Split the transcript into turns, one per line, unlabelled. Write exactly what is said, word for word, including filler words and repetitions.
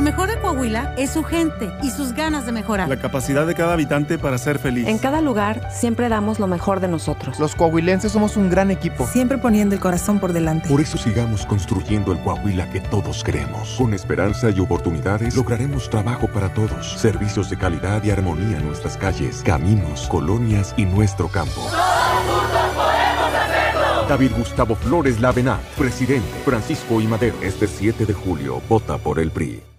mejor de Coahuila es su gente y sus ganas de mejorar.
La capacidad de cada habitante para ser feliz.
En cada lugar siempre damos lo mejor de nosotros.
Los coahuilenses somos un gran equipo.
Siempre poniendo el corazón por delante.
Por eso sigamos construyendo el Coahuila que todos queremos. Con esperanza y oportunidades lograremos trabajo para todos, servicios de calidad y armonía en nuestras calles, caminos, colonias y nuestro campo.
¡Todos juntos podemos hacerlo!
David Gustavo Flores Lavenat, presidente. Francisco I. Madero. Este siete de julio, vota por el P R I.